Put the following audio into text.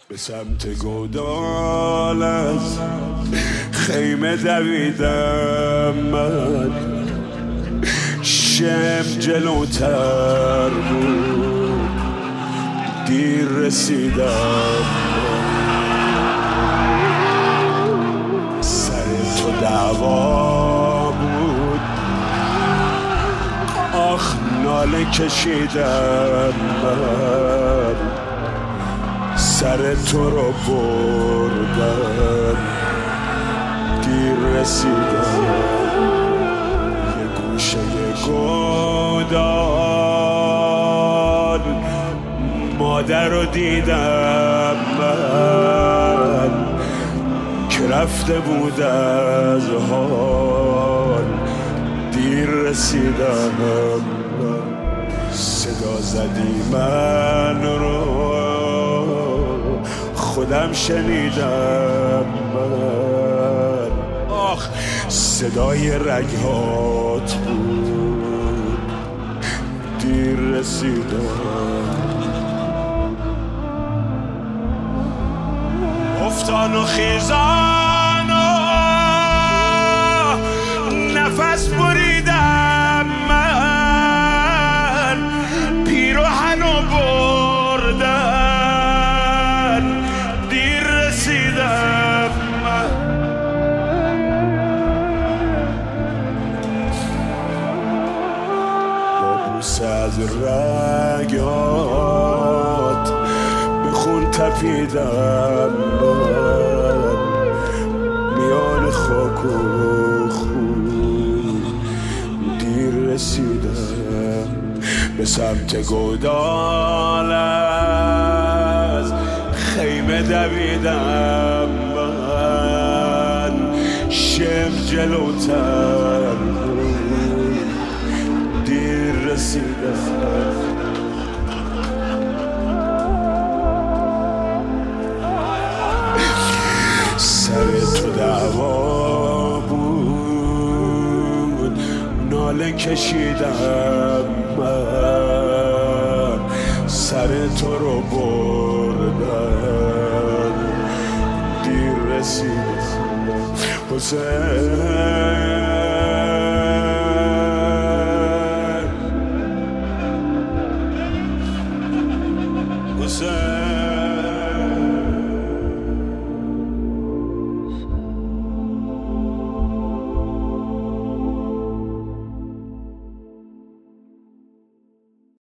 به سمت گودال از خیمه دویدم من، شم جلوتر بود دیر رسیدم، سر تو دعوا بود آخ ناله کشیدم من، سر تو رو بردم دیر رسیدم، یه گوشه گودال مادر رو دیدم من که رفته بود از حال دیر رسیدم، صدا زدی من رو خودم شنیدم من، آخ صدای رگهات بود دیر رسیدم، افتان و خیزان و نفس بریدم من، پیراهن و بردن دیر رسیدم من، با بوسه از رگات به خون تپیدم من، میان خاک و خون دیر رسیدم، به سمت گودال از خیمه دویدم من، شم جلوتر بود دیر رسیدم، سر تو دعوا بود ناله کشیدم من، سر تو رو بردم دیر رسیدم، حسین حسین